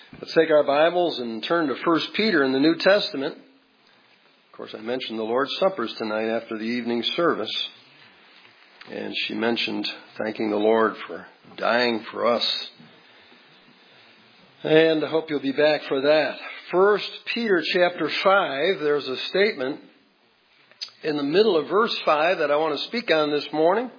Let's take our Bibles and turn to 1 Peter in the New Testament. Of course, I mentioned the Lord's Suppers tonight after the evening service. And she mentioned thanking the Lord for dying for us. And I hope you'll be back for that. 1 Peter chapter 5, there's a statement in the middle of verse 5 that I want to speak on this morning.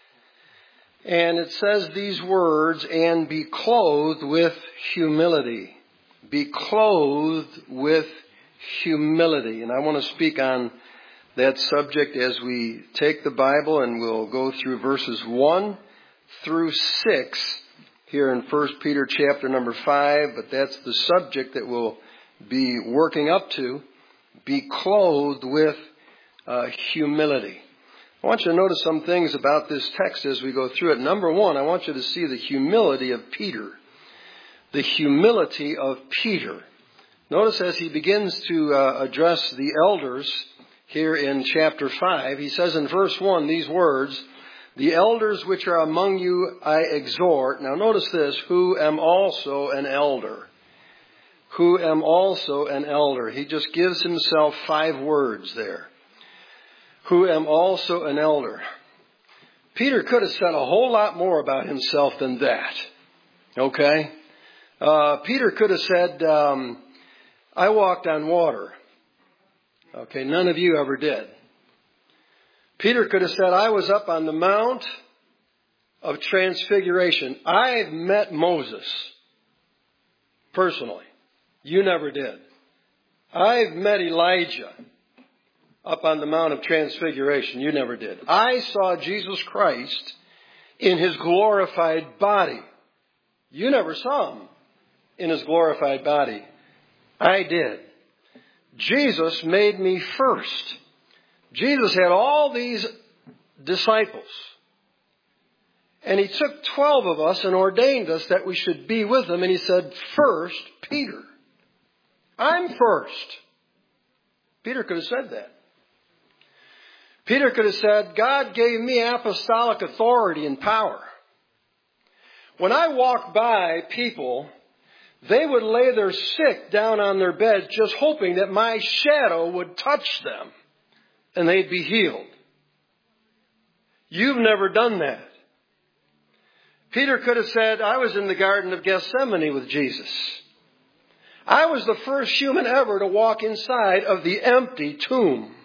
And it says these words, and be clothed with humility. Be clothed with humility. And I want to speak on that subject as we take the Bible, and we'll go through verses 1 through 6 here in 1 Peter chapter number 5. But that's the subject that we'll be working up to. Be clothed with humility. I want you to notice some things about this text as we go through it. Number one, I want you to see the humility of Peter. The humility of Peter. Notice as he begins to address the elders here in chapter 5, he says in verse 1 these words, the elders which are among you I exhort. Now notice this, who am also an elder. Who am also an elder. He just gives himself 5 words there. Who am also an elder. Peter could have said a whole lot more about himself than that. Okay? Peter could have said, I walked on water. Okay, none of you ever did. Peter could have said, I was up on the Mount of Transfiguration. I've met Moses personally. You never did. I've met Elijah up on the Mount of Transfiguration. You never did. I saw Jesus Christ in his glorified body. You never saw him in his glorified body. I did. Jesus made me first. Jesus had all these disciples. And he took 12 of us and ordained us that we should be with him. And he said, first, Peter. I'm first. Peter could have said that. Peter could have said, God gave me apostolic authority and power. When I walked by people, they would lay their sick down on their beds just hoping that my shadow would touch them and they'd be healed. You've never done that. Peter could have said, I was in the Garden of Gethsemane with Jesus. I was the first human ever to walk inside of the empty tomb.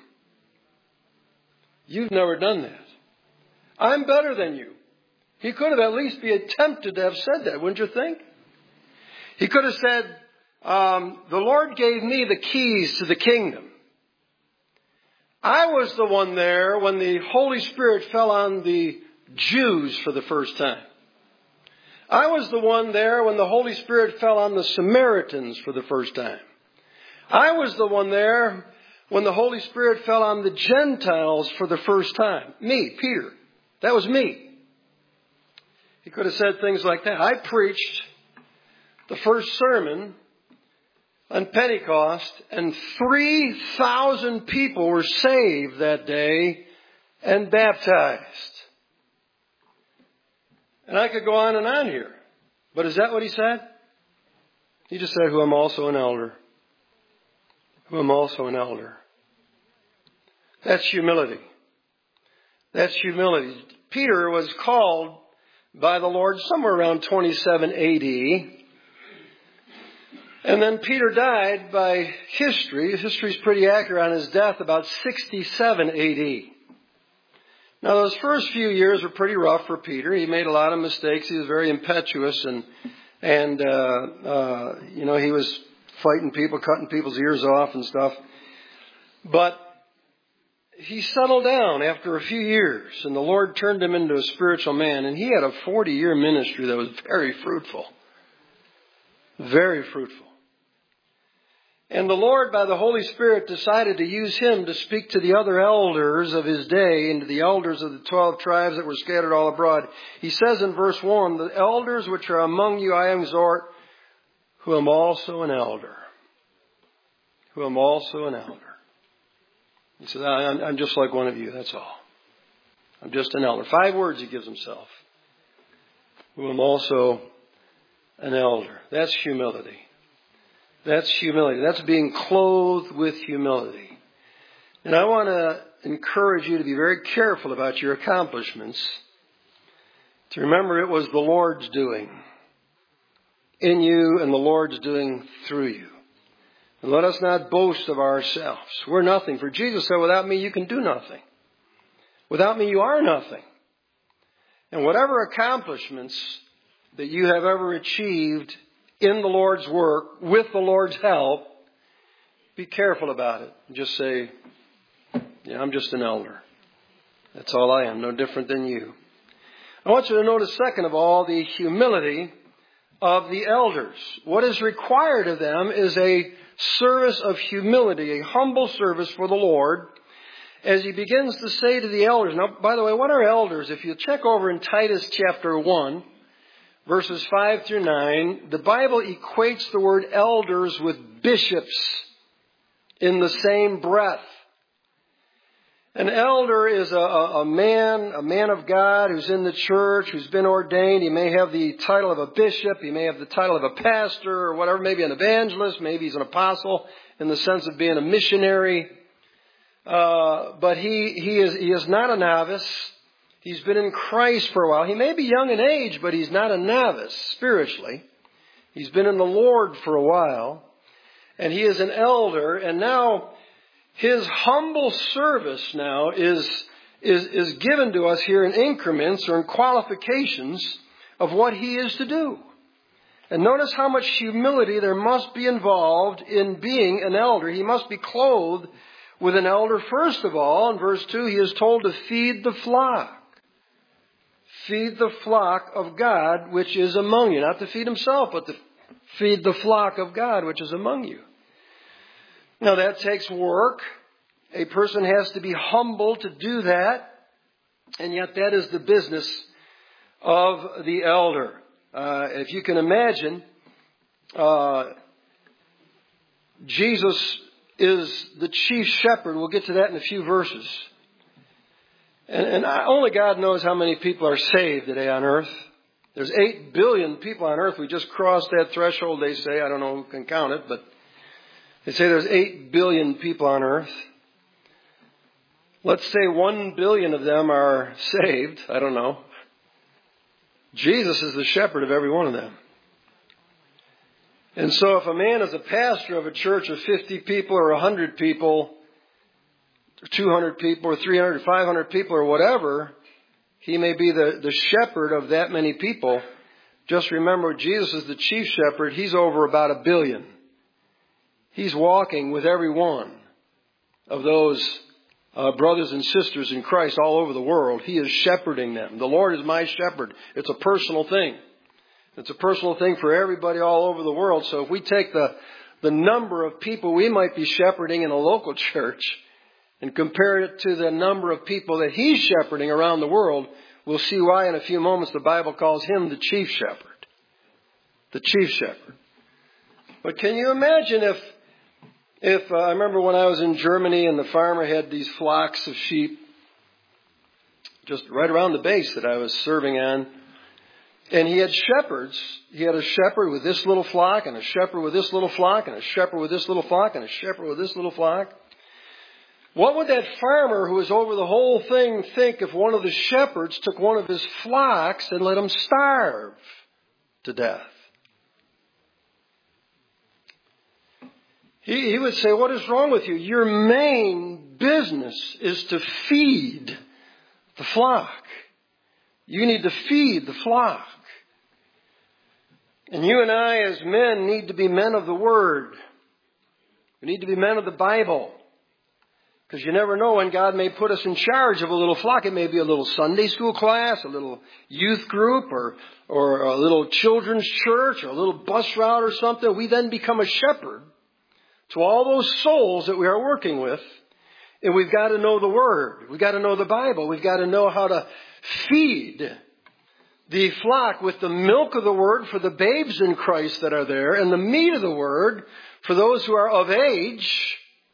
You've never done that. I'm better than you. He could have at least be tempted to have said that, wouldn't you think? He could have said, the Lord gave me the keys to the kingdom. I was the one there when the Holy Spirit fell on the Jews for the first time. I was the one there when the Holy Spirit fell on the Samaritans for the first time. I was the one there when the Holy Spirit fell on the Gentiles for the first time. Me, Peter. That was me. He could have said things like that. I preached the first sermon on Pentecost, and 3,000 people were saved that day and baptized. And I could go on and on here. But is that what he said? He just said, who am also an elder. Who am also an elder. That's humility. That's humility. Peter was called by the Lord somewhere around 27 AD. And then Peter died by history. History's pretty accurate on his death, about 67 AD. Now those first few years were pretty rough for Peter. He made a lot of mistakes. He was very impetuous and he was fighting people, cutting people's ears off and stuff. But he settled down after a few years, and the Lord turned him into a spiritual man. And he had a 40-year ministry that was very fruitful. Very fruitful. And the Lord, by the Holy Spirit, decided to use him to speak to the other elders of his day and to the elders of the 12 tribes that were scattered all abroad. He says in verse 1, the elders which are among you I exhort, who am also an elder. Who am also an elder. He said, I'm just like one of you, that's all. I'm just an elder. 5 words he gives himself. Who am also an elder. That's humility. That's humility. That's being clothed with humility. And I want to encourage you to be very careful about your accomplishments. To remember it was the Lord's doing in you and the Lord's doing through you. And let us not boast of ourselves. We're nothing. For Jesus said, without me you can do nothing. Without me you are nothing. And whatever accomplishments that you have ever achieved in the Lord's work, with the Lord's help, be careful about it. Just say, yeah, I'm just an elder. That's all I am, no different than you. I want you to notice, second of all, the humility of the elders. What is required of them is a service of humility, a humble service for the Lord, as he begins to say to the elders. Now, by the way, what are elders? If you check over in Titus chapter 1, verses 5 through 9, the Bible equates the word elders with bishops in the same breath. An elder is a man of God who's in the church, who's been ordained. He may have the title of a bishop. He may have the title of a pastor or whatever. Maybe an evangelist. Maybe he's an apostle in the sense of being a missionary. But he is not a novice. He's been in Christ for a while. He may be young in age, but he's not a novice spiritually. He's been in the Lord for a while. And he is an elder. And now his humble service now is given to us here in increments or in qualifications of what he is to do. And notice how much humility there must be involved in being an elder. He must be clothed with an elder first of all. In verse 2, he is told to feed the flock. Feed the flock of God which is among you. Not to feed himself, but to feed the flock of God which is among you. Now that takes work. A person has to be humble to do that. And yet that is the business of the elder. If you can imagine, Jesus is the chief shepherd. We'll get to that in a few verses. And only God knows how many people are saved today on earth. There's 8 billion people on earth. We just crossed that threshold, they say. I don't know who can count it, but they say there's 8 billion people on earth. Let's say 1 billion of them are saved. I don't know. Jesus is the shepherd of every one of them. And so if a man is a pastor of a church of 50 people or 100 people, or 200 people or 300 or 500 people or whatever, he may be the shepherd of that many people. Just remember, Jesus is the chief shepherd. He's over about 1 billion. He's walking with every one of those brothers and sisters in Christ all over the world. He is shepherding them. The Lord is my shepherd. It's a personal thing. It's a personal thing for everybody all over the world. So if we take the number of people we might be shepherding in a local church and compare it to the number of people that he's shepherding around the world, we'll see why in a few moments the Bible calls him the chief shepherd. The chief shepherd. But can you imagine if I remember when I was in Germany and the farmer had these flocks of sheep just right around the base that I was serving on. And he had shepherds. He had a shepherd with this little flock and a shepherd with this little flock and a shepherd with this little flock and a shepherd with this little flock. What would that farmer who was over the whole thing think if one of the shepherds took one of his flocks and let him starve to death? He would say, what is wrong with you? Your main business is to feed the flock. You need to feed the flock. And you and I as men need to be men of the Word. We need to be men of the Bible. Because you never know when God may put us in charge of a little flock. It may be a little Sunday school class, a little youth group, or a little children's church, or a little bus route or something. We then become a shepherd to all those souls that we are working with. And we've got to know the Word. We've got to know the Bible. We've got to know how to feed the flock with the milk of the Word for the babes in Christ that are there, and the meat of the Word for those who are of age,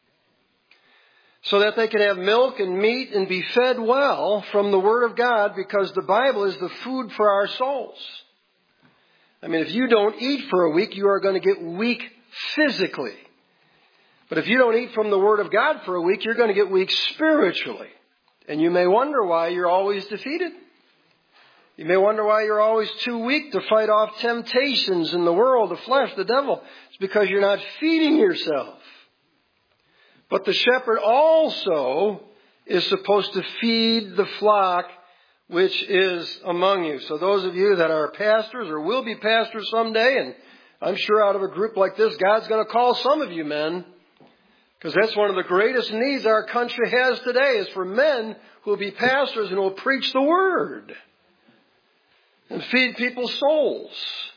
so that they can have milk and meat and be fed well from the Word of God, because the Bible is the food for our souls. I mean, if you don't eat for a week, you are going to get weak physically. But if you don't eat from the Word of God for a week, you're going to get weak spiritually. And you may wonder why you're always defeated. You may wonder why you're always too weak to fight off temptations in the world, the flesh, the devil. It's because you're not feeding yourself. But the shepherd also is supposed to feed the flock which is among you. So those of you that are pastors or will be pastors someday, and I'm sure out of a group like this, God's going to call some of you men, because that's one of the greatest needs our country has today, is for men who will be pastors and will preach the Word and feed people's souls.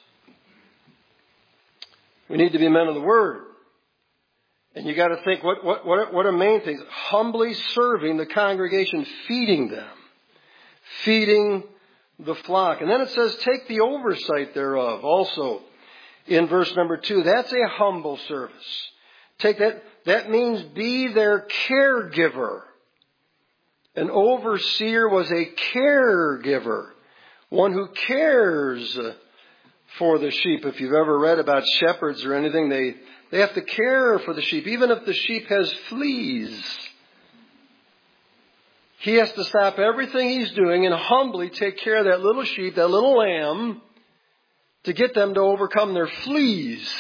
We need to be men of the Word. And you got to think, what are main things? Humbly serving the congregation, feeding them. Feeding the flock. And then it says, take the oversight thereof. Also, in verse number 2, that's a humble service. Take that. That means be their caregiver. An overseer was a caregiver. One who cares for the sheep. If you've ever read about shepherds or anything, they have to care for the sheep. Even if the sheep has fleas, he has to stop everything he's doing and humbly take care of that little sheep, that little lamb, to get them to overcome their fleas.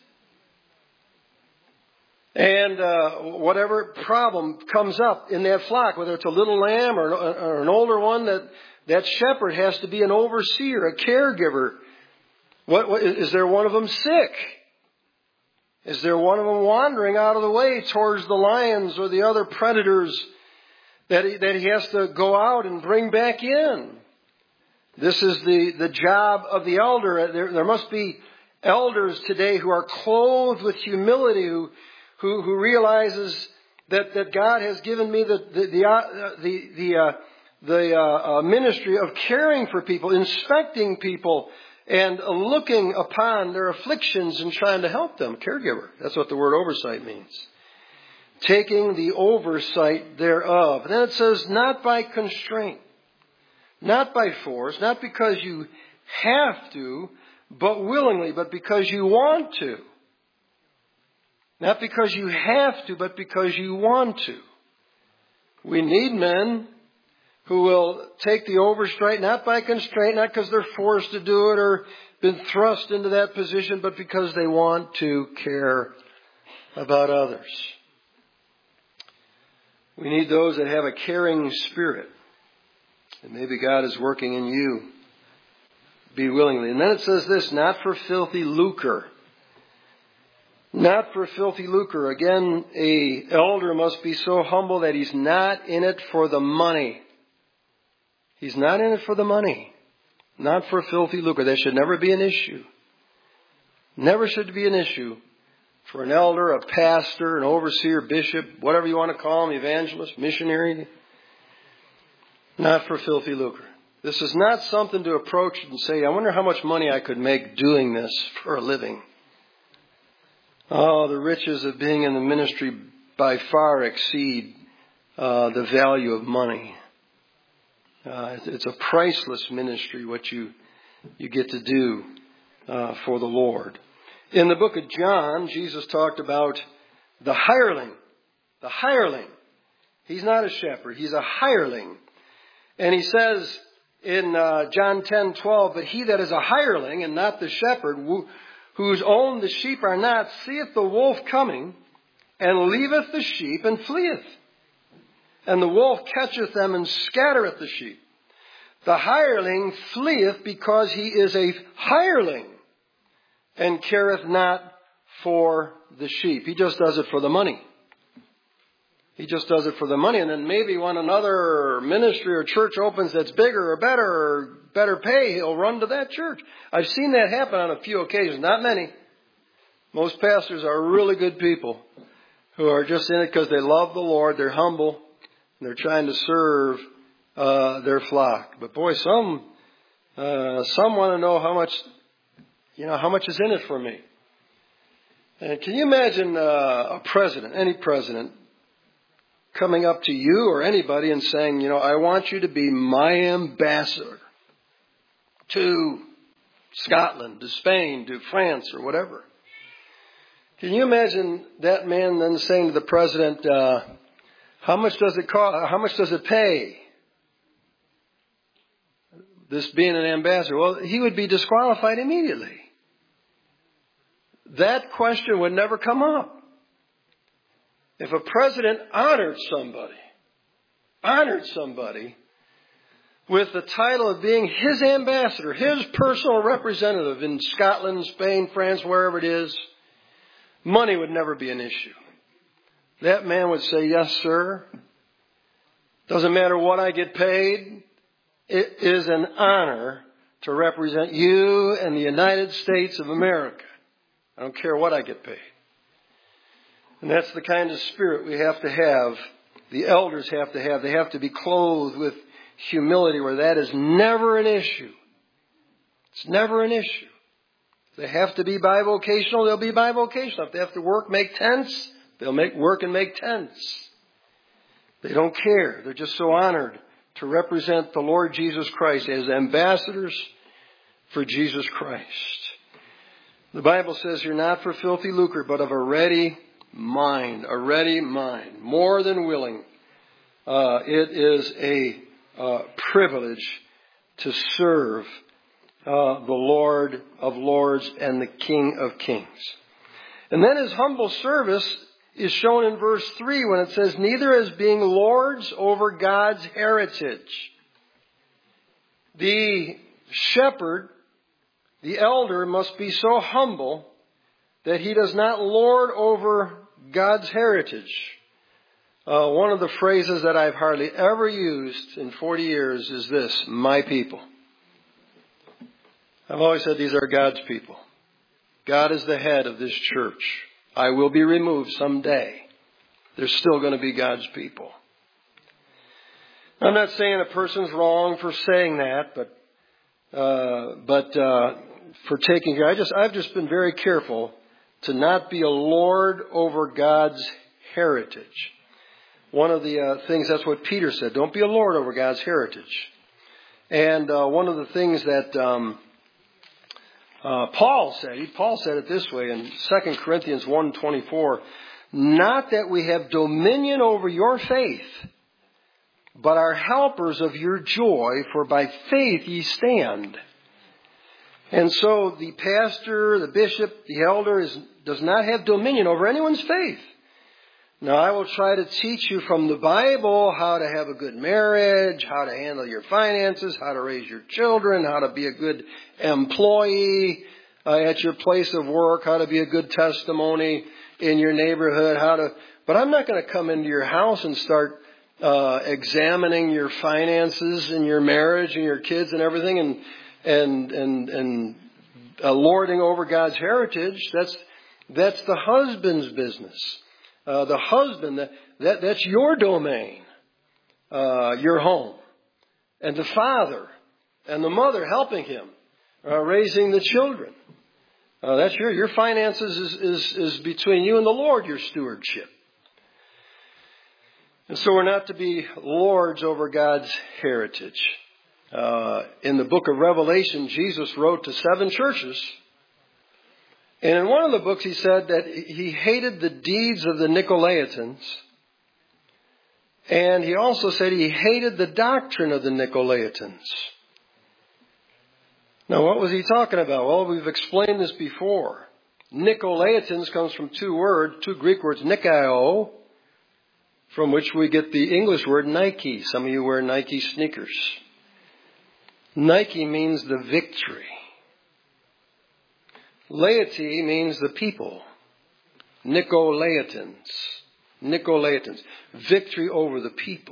And whatever problem comes up in that flock, whether it's a little lamb or an older one, that shepherd has to be an overseer, a caregiver. What is there one of them sick? Is there one of them wandering out of the way towards the lions or the other predators that he has to go out and bring back in? This is the job of the elder. There must be elders today who are clothed with humility, who realizes that God has given me the ministry of caring for people, inspecting people, and looking upon their afflictions and trying to help them. Caregiver. That's what the word oversight means. Taking the oversight thereof. And then it says, not by constraint, not by force, not because you have to, but willingly, but because you want to. Not because you have to, but because you want to. We need men who will take the oversight, not by constraint, not because they're forced to do it or been thrust into that position, but because they want to care about others. We need those that have a caring spirit. And maybe God is working in you. Be willingly. And then it says this, not for filthy lucre. Not for filthy lucre. Again, an elder must be so humble that he's not in it for the money. He's not in it for the money. Not for filthy lucre. That should never be an issue. Never should be an issue for an elder, a pastor, an overseer, bishop, whatever you want to call him, evangelist, missionary. Not for filthy lucre. This is not something to approach and say, I wonder how much money I could make doing this for a living. Oh, the riches of being in the ministry by far exceed the value of money. It's a priceless ministry, what you get to do for the Lord. In the book of John, Jesus talked about the hireling. The hireling. He's not a shepherd. He's a hireling. And he says in John 10:12, but he that is a hireling and not the shepherd, whose own the sheep are not, seeth the wolf coming, and leaveth the sheep, and fleeth. And the wolf catcheth them, and scattereth the sheep. The hireling fleeth because he is a hireling, and careth not for the sheep. He just does it for the money. He just does it for the money. And then maybe when another ministry or church opens that's bigger or better or better pay, he'll run to that church. I've seen that happen on a few occasions. Not many. Most pastors are really good people who are just in it because they love the Lord. They're humble. And they're trying to serve their flock. But boy, some want to know how much is in it for me. And can you imagine a president, any president, coming up to you or anybody and saying, I want you to be my ambassador to Scotland, to Spain, to France, or whatever. Can you imagine that man then saying to the president, how much does it cost? How much does it pay? This being an ambassador. Well, he would be disqualified immediately. That question would never come up. If a president honored somebody with the title of being his ambassador, his personal representative in Scotland, Spain, France, wherever it is, money would never be an issue. That man would say, yes, sir. Doesn't matter what I get paid. It is an honor to represent you and the United States of America. I don't care what I get paid. And that's the kind of spirit we have to have. The elders have to have. They have to be clothed with humility where that is never an issue. It's never an issue. If they have to be bivocational, they'll be bivocational. If they have to work, make tents, they'll work and make tents. They don't care. They're just so honored to represent the Lord Jesus Christ as ambassadors for Jesus Christ. The Bible says you're not for filthy lucre, but of a ready mind, more than willing. It is a privilege to serve the Lord of Lords and the King of Kings. And then his humble service is shown in verse 3 when it says, neither as being lords over God's heritage. The shepherd, the elder, must be so humble that he does not lord over God's heritage. One of the phrases that I've hardly ever used in 40 years is this: my people. I've always said these are God's people. God is the head of this church. I will be removed someday. They're still going to be God's people. I'm not saying a person's wrong for saying that, but for taking care. I've just been very careful to not be a lord over God's heritage. One of the things, that's what Peter said, don't be a lord over God's heritage. And one of the things that Paul said it this way in 2 Corinthians 1:24, not that we have dominion over your faith, but are helpers of your joy, for by faith ye stand. And so the pastor, the bishop, the elder does not have dominion over anyone's faith. Now, I will try to teach you from the Bible how to have a good marriage, how to handle your finances, how to raise your children, how to be a good employee at your place of work, how to be a good testimony in your neighborhood, but I'm not going to come into your house and start examining your finances and your marriage and your kids and everything and lording over God's heritage. That's the husband's business. The husband, that's your domain, your home. And the father and the mother helping him, raising the children. That's your finances is between you and the Lord, your stewardship. And so we're not to be lords over God's heritage. In the book of Revelation, Jesus wrote to 7 churches. And in one of the books he said that he hated the deeds of the Nicolaitans. And he also said he hated the doctrine of the Nicolaitans. Now, what was he talking about? Well, we've explained this before. Nicolaitans comes from two Greek words, Nikao, from which we get the English word Nike. Some of you wear Nike sneakers. Nike means the victory. Laity means the people. Nicolaitans. Victory over the people.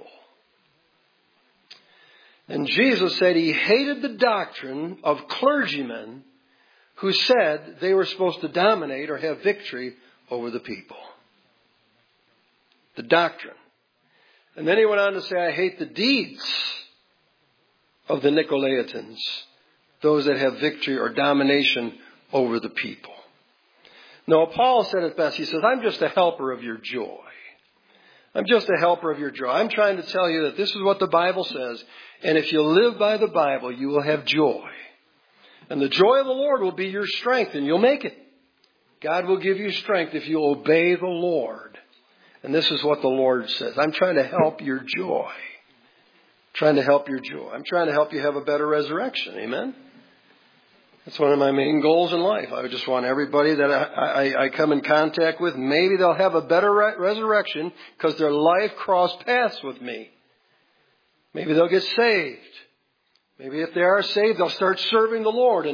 And Jesus said he hated the doctrine of clergymen who said they were supposed to dominate or have victory over the people. The doctrine. And then he went on to say, I hate the deeds of the Nicolaitans, those that have victory or domination over the people. No, Paul said it best. He says, I'm just a helper of your joy. I'm just a helper of your joy. I'm trying to tell you that this is what the Bible says. And if you live by the Bible, you will have joy. And the joy of the Lord will be your strength, and you'll make it. God will give you strength if you obey the Lord. And this is what the Lord says. I'm trying to help your joy. Trying to help your joy. I'm trying to help you have a better resurrection. Amen? That's one of my main goals in life. I just want everybody that I come in contact with, maybe they'll have a better resurrection because their life crossed paths with me. Maybe they'll get saved. Maybe if they are saved, they'll start serving the Lord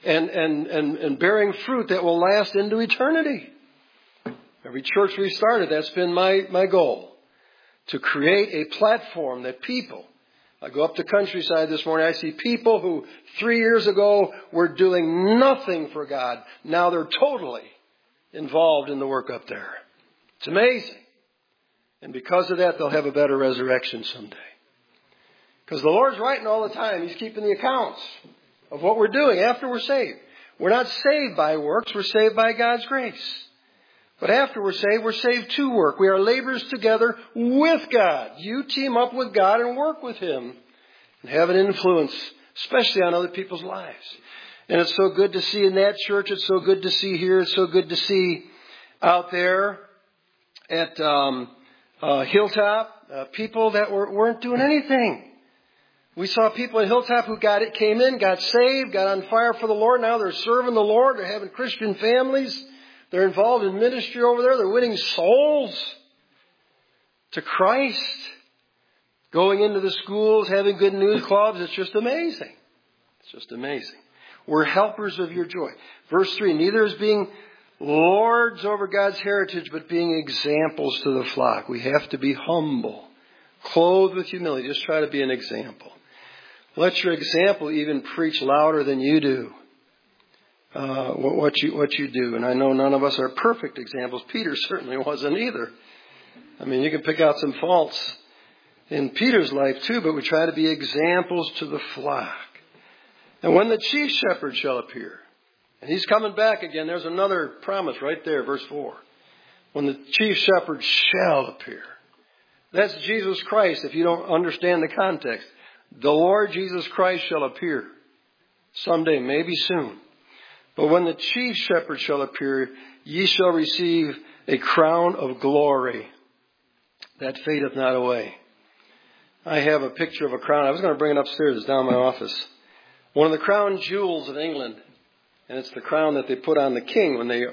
and bearing fruit that will last into eternity. Every church we started, that's been my goal. To create a platform that people, I go up to Countryside this morning, I see people who 3 years ago were doing nothing for God. Now they're totally involved in the work up there. It's amazing. And because of that, they'll have a better resurrection someday. Because the Lord's writing all the time. He's keeping the accounts of what we're doing after we're saved. We're not saved by works. We're saved by God's grace. But after we're saved to work. We are laborers together with God. You team up with God and work with Him. And have an influence, especially on other people's lives. And it's so good to see in that church. It's so good to see here. It's so good to see out there at Hilltop. People that weren't doing anything. We saw people at Hilltop who came in, got saved, got on fire for the Lord. Now they're serving the Lord. They're having Christian families. They're involved in ministry over there. They're winning souls to Christ. Going into the schools, having good news clubs. It's just amazing. It's just amazing. We're helpers of your joy. Verse 3, neither as being lords over God's heritage, but being examples to the flock. We have to be humble, clothed with humility. Just try to be an example. Let your example even preach louder than you do. What you do. And I know none of us are perfect examples. Peter certainly wasn't either. I mean, you can pick out some faults in Peter's life too, but we try to be examples to the flock. And when the chief shepherd shall appear, and he's coming back again, there's another promise right there, verse 4. When the chief shepherd shall appear. That's Jesus Christ, if you don't understand the context. The Lord Jesus Christ shall appear someday, maybe soon. But when the chief shepherd shall appear, ye shall receive a crown of glory that fadeth not away. I have a picture of a crown. I was going to bring it upstairs. It's down in my office. One of the crown jewels of England. And it's the crown that they put on the king when they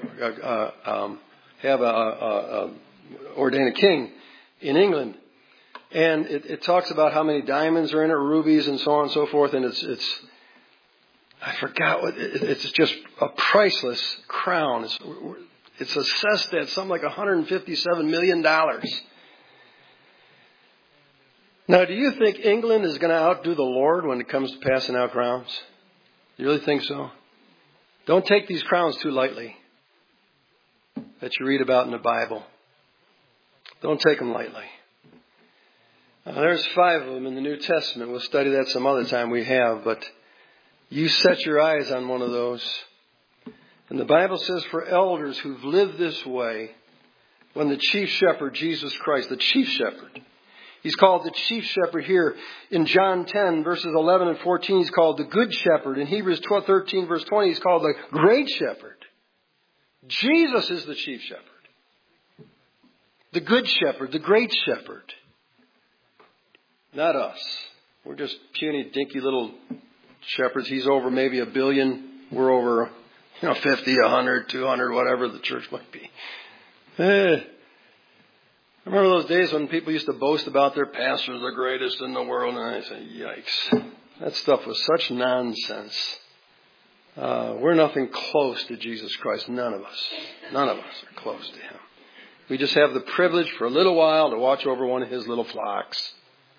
ordain a king in England. And it talks about how many diamonds are in it, rubies and so on and so forth. And it's I forgot what, it's just a priceless crown. It's assessed at something like $157 million. Now, do you think England is going to outdo the Lord when it comes to passing out crowns? You really think so? Don't take these crowns too lightly that you read about in the Bible. Don't take them lightly. There's 5 of them in the New Testament. We'll study that some other time. We have, but you set your eyes on one of those. And the Bible says for elders who've lived this way, when the chief shepherd, Jesus Christ, the chief shepherd, he's called the chief shepherd here in John 10, verses 11 and 14. He's called the good shepherd. In Hebrews 13, verse 20, he's called the great shepherd. Jesus is the chief shepherd. The good shepherd, the great shepherd. Not us. We're just puny, dinky little shepherds. He's over maybe 1 billion. We're over 50, 100, 200, whatever the church might be. I remember those days when people used to boast about their pastors, the greatest in the world. And I said, yikes. That stuff was such nonsense. We're nothing close to Jesus Christ. None of us. None of us are close to Him. We just have the privilege for a little while to watch over one of His little flocks.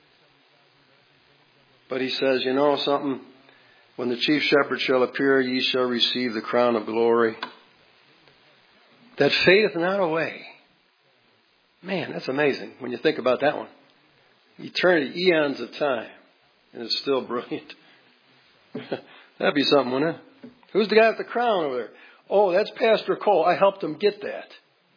But He says, you know something? When the chief shepherd shall appear, ye shall receive the crown of glory that fadeth not away. Man, that's amazing when you think about that one. Eternity, eons of time, and it's still brilliant. That'd be something, wouldn't it? Who's the guy with the crown over there? Oh, that's Pastor Cole. I helped him get that.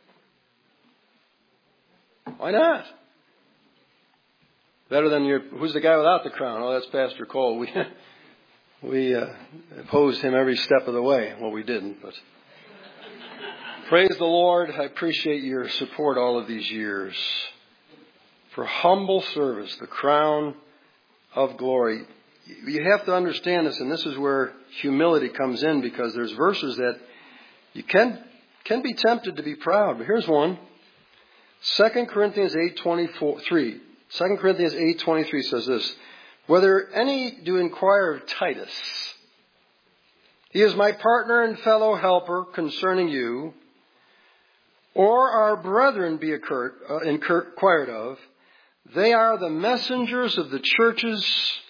Why not? Better than who's the guy without the crown? Oh, that's Pastor Cole. We opposed him every step of the way. Well, we didn't, but praise the Lord. I appreciate your support all of these years. For humble service, the crown of glory. You have to understand this, and this is where humility comes in, because there's verses that you can be tempted to be proud. But here's one. 2 Corinthians 8:23. 2 Corinthians 8:23 says this. Whether any do inquire of Titus, he is my partner and fellow helper concerning you, or our brethren be inquired of, they are the messengers of the churches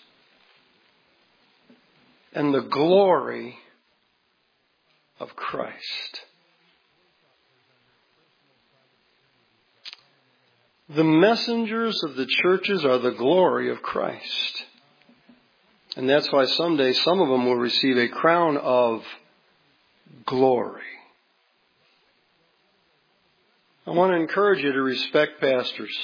and the glory of Christ. The messengers of the churches are the glory of Christ. And that's why someday some of them will receive a crown of glory. I want to encourage you to respect pastors.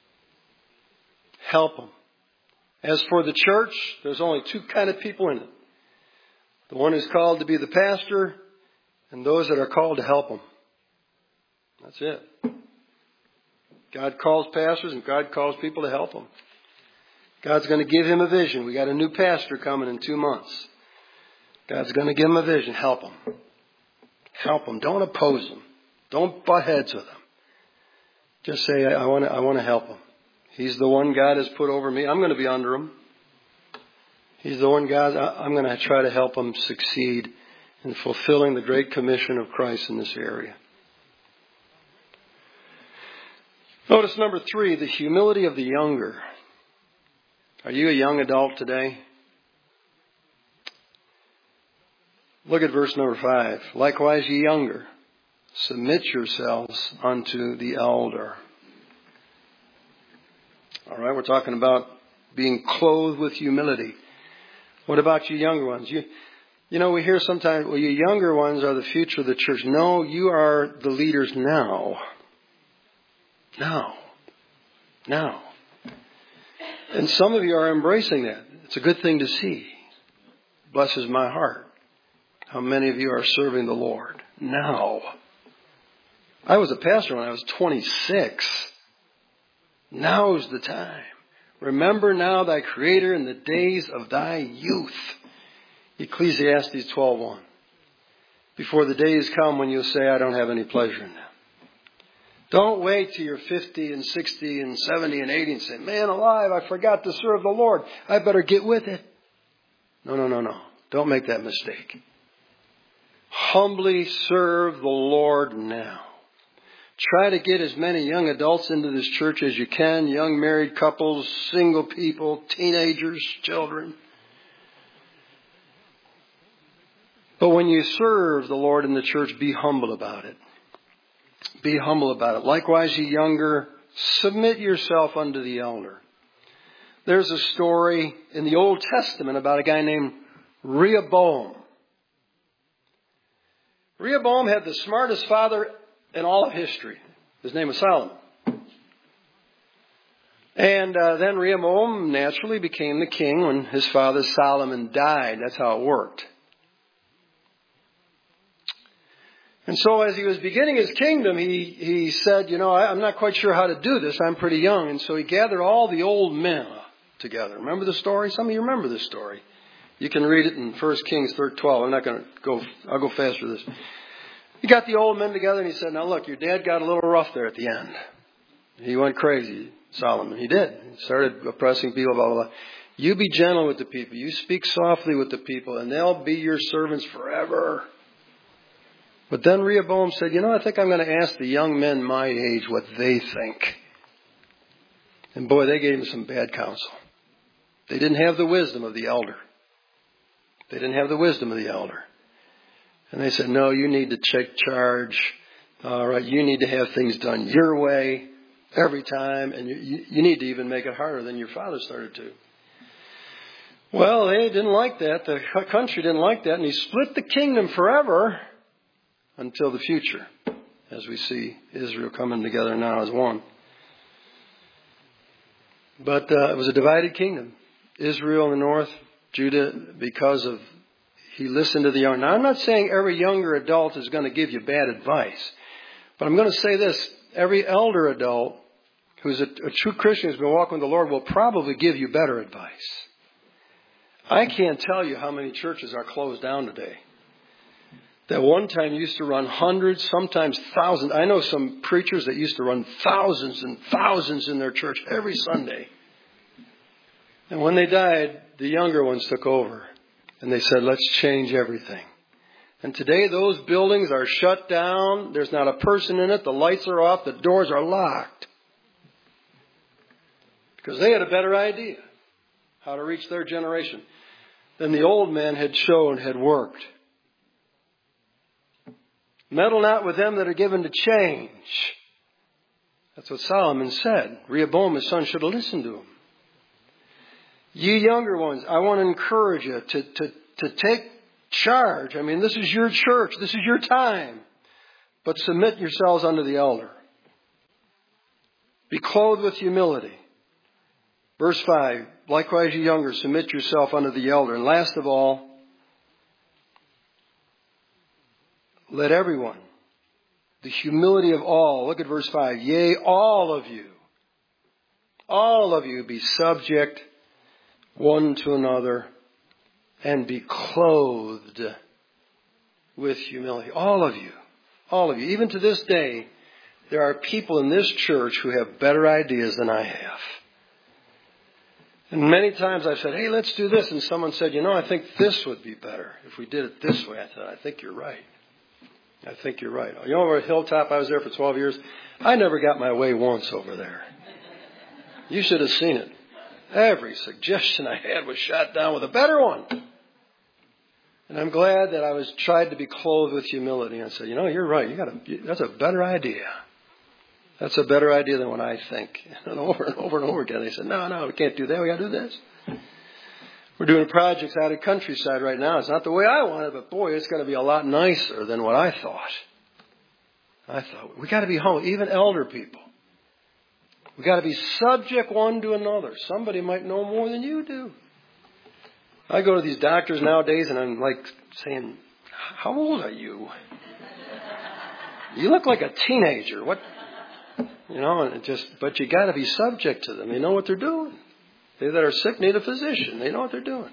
Help them. As for the church, there's only two kind of people in it. The one who's called to be the pastor, and those that are called to help them. That's it. God calls pastors and God calls people to help them. God's going to give him a vision. We got a new pastor coming in 2 months. God's going to give him a vision. Help him. Help him. Don't oppose him. Don't butt heads with him. Just say, I want to help him. He's the one God has put over me. I'm going to be under him. He's the one God, I'm going to try to help him succeed in fulfilling the great commission of Christ in this area. Notice number 3, the humility of the younger. Are you a young adult today? Look at verse number 5. Likewise, ye younger, submit yourselves unto the elder. All right, we're talking about being clothed with humility. What about you younger ones? You know, we hear sometimes, well, you younger ones are the future of the church. No, you are the leaders now. Now. And some of you are embracing that. It's a good thing to see. Blesses my heart how many of you are serving the Lord now. I was a pastor when I was 26. Now's the time. Remember now thy Creator in the days of thy youth. Ecclesiastes 12:1. Before the days come when you'll say, I don't have any pleasure in them. Don't wait till you're 50 and 60 and 70 and 80 and say, man alive, I forgot to serve the Lord. I better get with it. No. Don't make that mistake. Humbly serve the Lord now. Try to get as many young adults into this church as you can. Young married couples, single people, teenagers, children. But when you serve the Lord in the church, be humble about it. Be humble about it. Likewise, ye younger, submit yourself unto the elder. There's a story in the Old Testament about a guy named Rehoboam. Rehoboam had the smartest father in all of history. His name was Solomon. And then Rehoboam naturally became the king when his father Solomon died. That's how it worked. And so as he was beginning his kingdom, he said, I'm not quite sure how to do this. I'm pretty young. And so he gathered all the old men together. Remember the story? Some of you remember this story. You can read it in 1 Kings 12. I'm not going to go, I'll go fast through this. He got the old men together and he said, now look, your dad got a little rough there at the end. He went crazy, Solomon. He did. He started oppressing people, blah, blah, blah. You be gentle with the people. You speak softly with the people and they'll be your servants forever. But then Rehoboam said, I think I'm going to ask the young men my age what they think. And boy, they gave him some bad counsel. They didn't have the wisdom of the elder. And they said, no, you need to take charge. All right, you need to have things done your way every time. And you need to even make it harder than your father started to. Well, they didn't like that. The country didn't like that. And he split the kingdom forever. Until the future, as we see Israel coming together now as one. But it was a divided kingdom. Israel in the north, Judah, because of he listened to the young. Now, I'm not saying every younger adult is going to give you bad advice. But I'm going to say this. Every elder adult who's a true Christian who's been walking with the Lord will probably give you better advice. I can't tell you how many churches are closed down today. That one time used to run hundreds, sometimes thousands. I know some preachers that used to run thousands and thousands in their church every Sunday. And when they died, the younger ones took over. And they said, let's change everything. And today those buildings are shut down. There's not a person in it. The lights are off. The doors are locked. Because they had a better idea how to reach their generation than the old men had shown had worked. Meddle not with them that are given to change. That's what Solomon said. Rehoboam, his son, should have listened to him. Ye younger ones, I want to encourage you to take charge. I mean, this is your church. This is your time. But submit yourselves unto the elder. Be clothed with humility. Verse 5, likewise ye younger, submit yourself unto the elder. And last of all, let everyone, the humility of all, look at verse 5, yea, all of you be subject one to another and be clothed with humility. All of you. Even to this day, there are people in this church who have better ideas than I have. And many times I've said, hey, let's do this. And someone said, I think this would be better if we did it this way. I thought, I think you're right. Over at Hilltop, I was there for 12 years. I never got my way once over there. You should have seen it. Every suggestion I had was shot down with a better one. And I'm glad that I was tried to be clothed with humility and said, you're right. That's a better idea. That's a better idea than what I think. And over and over again, they said, no, we can't do that. We got to do this. We're doing projects out at Countryside right now. It's not the way I want it, but boy, it's going to be a lot nicer than what I thought. We got to be humble, even elder people. We got to be subject one to another. Somebody might know more than you do. I go to these doctors nowadays and I'm like saying, how old are you? You look like a teenager. What? But you got to be subject to them. They know what they're doing. They that are sick need a physician. They know what they're doing.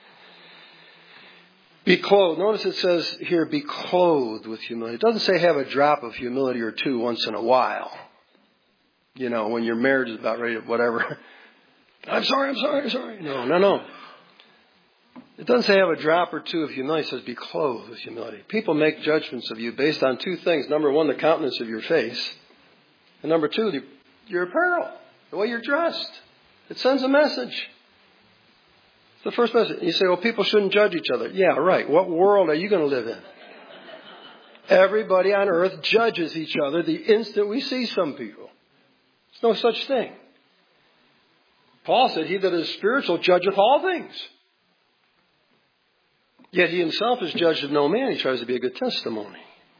Be clothed. Notice it says here, be clothed with humility. It doesn't say have a drop of humility or two once in a while. When your marriage is about ready to whatever. I'm sorry. No. It doesn't say have a drop or two of humility. It says be clothed with humility. People make judgments of you based on two things. Number one, the countenance of your face. And number two, your apparel, the way you're dressed. It sends a message. It's the first message. You say, well, people shouldn't judge each other. Yeah, right. What world are you going to live in? Everybody on earth judges each other the instant we see some people. There's no such thing. Paul said, he that is spiritual judgeth all things. Yet he himself is judged of no man. He tries to be a good testimony.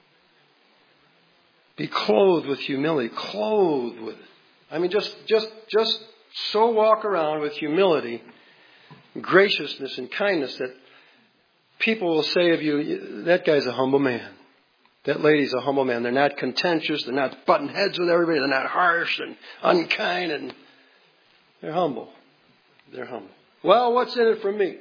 Be clothed with humility. Clothed with it. I mean, just so walk around with humility, graciousness, and kindness that people will say of you, that guy's a humble man. That lady's a humble man. They're not contentious. They're not butting heads with everybody. They're not harsh and unkind. And they're humble. Well, what's in it for me?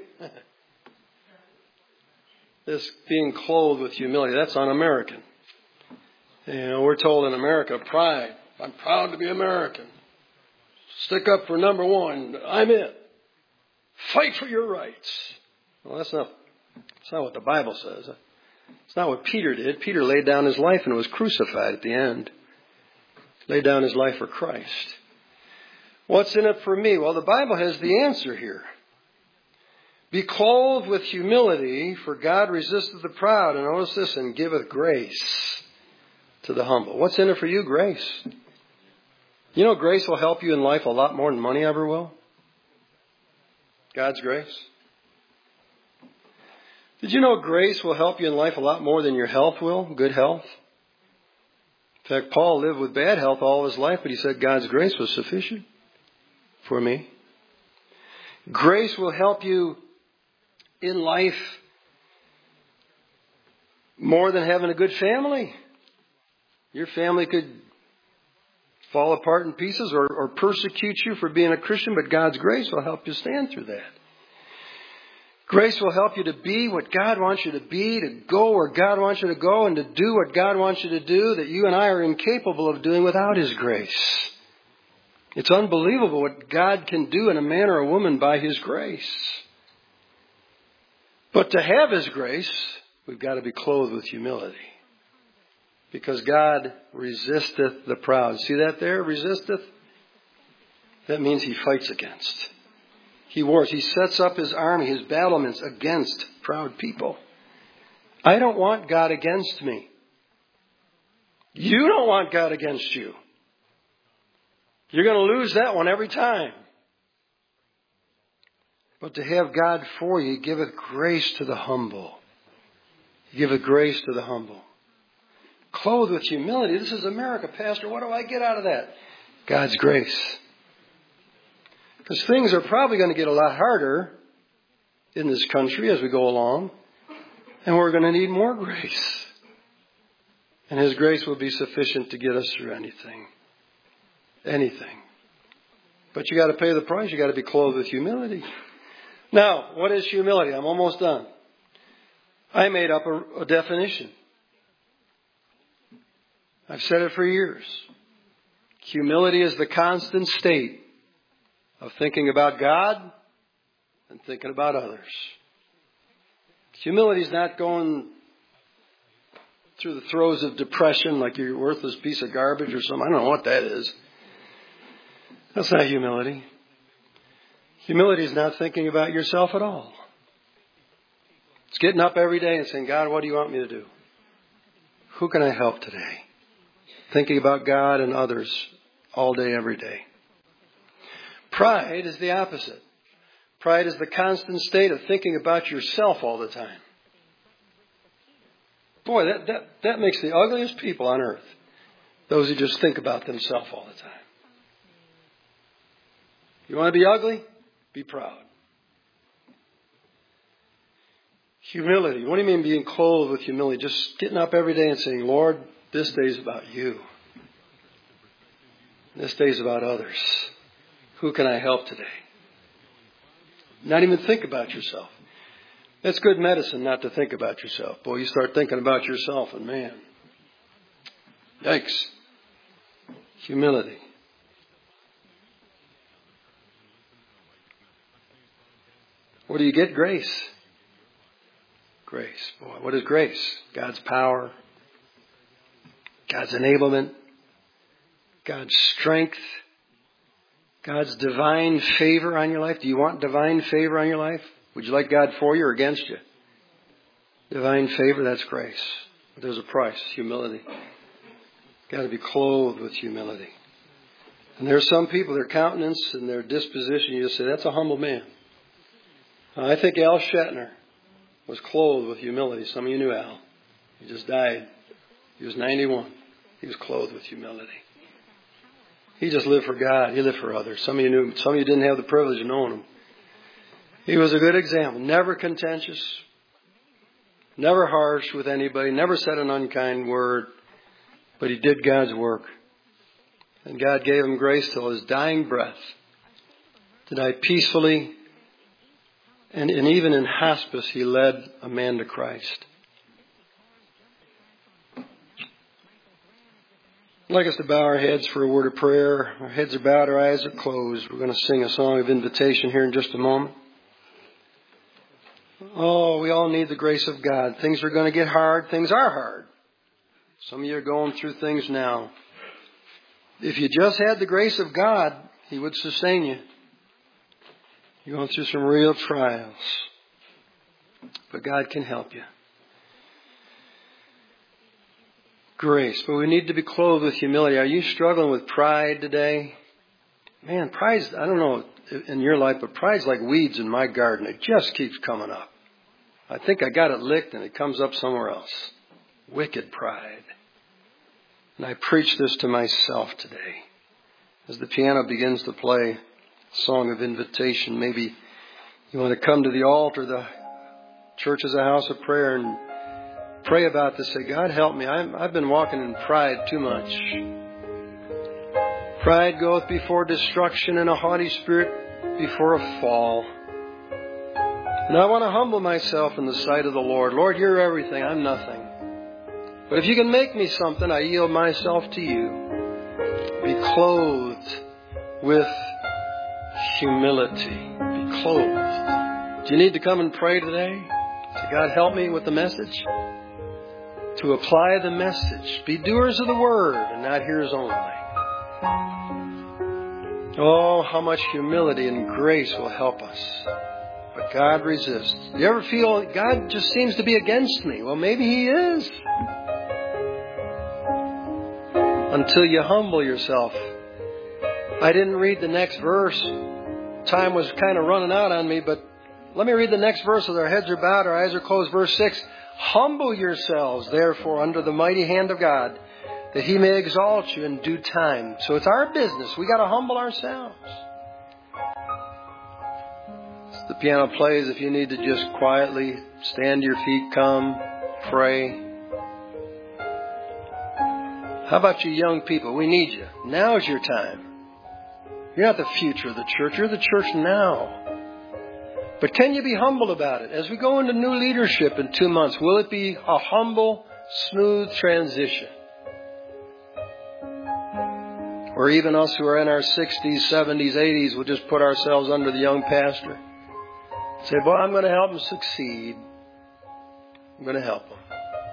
This being clothed with humility, that's un-American. We're told in America, pride. I'm proud to be American. Stick up for number one. I'm it. Fight for your rights. Well, that's not what the Bible says. It's not what Peter did. Peter laid down his life and was crucified at the end. Laid down his life for Christ. What's in it for me? Well, the Bible has the answer here. Be clothed with humility, for God resisteth the proud. And notice this, and giveth grace to the humble. What's in it for you? Grace. Grace will help you in life a lot more than money ever will. God's grace. Did you know grace will help you in life a lot more than your health will? Good health. In fact, Paul lived with bad health all his life, but he said God's grace was sufficient for me. Grace will help you in life more than having a good family. Your family could fall apart in pieces or persecute you for being a Christian, but God's grace will help you stand through that. Grace will help you to be what God wants you to be, to go where God wants you to go, and to do what God wants you to do that you and I are incapable of doing without His grace. It's unbelievable what God can do in a man or a woman by His grace. But to have His grace, we've got to be clothed with humility. Because God resisteth the proud. See that there? Resisteth? That means He fights against. He wars. He sets up His army, His battlements against proud people. I don't want God against me. You don't want God against you. You're going to lose that one every time. But to have God for you, He giveth grace to the humble. He giveth grace to the humble. Clothed with humility. This is America, Pastor. What do I get out of that? God's grace. Because things are probably going to get a lot harder in this country as we go along. And we're going to need more grace. And His grace will be sufficient to get us through anything. Anything. But you got to pay the price. You got to be clothed with humility. Now, what is humility? I'm almost done. I made up a definition. I've said it for years. Humility is the constant state of thinking about God and thinking about others. Humility is not going through the throes of depression like you're a worthless piece of garbage or something. I don't know what that is. That's not humility. Humility is not thinking about yourself at all. It's getting up every day and saying, God, what do you want me to do? Who can I help today? Thinking about God and others all day, every day. Pride is the opposite. Pride is the constant state of thinking about yourself all the time. Boy, that makes the ugliest people on earth. Those who just think about themselves all the time. You want to be ugly? Be proud. Humility. What do you mean being clothed with humility? Just getting up every day and saying, Lord, this day's about you. This day's about others. Who can I help today? Not even think about yourself. It's good medicine not to think about yourself. Boy, you start thinking about yourself and man. Yikes. Humility. Where do you get grace? Grace. Boy, what is grace? God's power. God's enablement. God's strength. God's divine favor on your life. Do you want divine favor on your life? Would you like God for you or against you? Divine favor, that's grace. But there's a price. Humility. Got to be clothed with humility. And there are some people, their countenance and their disposition, you just say, that's a humble man. I think Al Shatner was clothed with humility. Some of you knew Al. He just died. He was 91. He was clothed with humility. He just lived for God. He lived for others. Some of you knew him. Some of you didn't have the privilege of knowing him. He was a good example. Never contentious. Never harsh with anybody. Never said an unkind word. But he did God's work. And God gave him grace till his dying breath to die peacefully. And even in hospice, he led a man to Christ. I'd like us to bow our heads for a word of prayer. Our heads are bowed, our eyes are closed. We're going to sing a song of invitation here in just a moment. Oh, we all need the grace of God. Things are going to get hard. Things are hard. Some of you are going through things now. If you just had the grace of God, He would sustain you. You're going through some real trials. But God can help you. Grace. But we need to be clothed with humility. Are you struggling with pride today? Man, pride's, I don't know in your life, but pride's like weeds in my garden. It just keeps coming up. I think I got it licked and it comes up somewhere else. Wicked pride. And I preach this to myself today. As the piano begins to play a song of invitation, maybe you want to come to the altar. The church as a house of prayer and pray about this. Say, God help me. I've been walking in pride too much. Pride goeth before destruction, and a haughty spirit before a fall. And I want to humble myself in the sight of the Lord. Lord, you're everything. I'm nothing. But if you can make me something, I yield myself to you. Be clothed with humility. Be clothed. Do you need to come and pray today? Say, God, help me with the message. To apply the message. Be doers of the word and not hearers only. Oh, how much humility and grace will help us. But God resists. Do you ever feel God just seems to be against me? Well, maybe He is. Until you humble yourself. I didn't read the next verse. Time was kind of running out on me, but let me read the next verse as our heads are bowed, our eyes are closed. Verse 6. Humble yourselves, therefore, under the mighty hand of God, that He may exalt you in due time. So it's our business. We got to humble ourselves. As the piano plays, if you need to just quietly stand to your feet, come, pray. How about you young people? We need you. Now's your time. You're not the future of the church. You're the church now. But can you be humble about it? As we go into new leadership in 2 months, will it be a humble, smooth transition? Or even us who are in our 60s, 70s, 80s will just put ourselves under the young pastor. Say, boy, I'm going to help him succeed. I'm going to help him.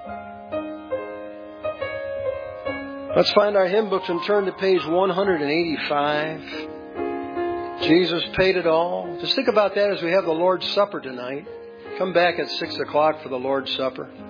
Let's find our hymn books and turn to page 185. Jesus paid it all. Just think about that as we have the Lord's Supper tonight. Come back at 6 o'clock for the Lord's Supper.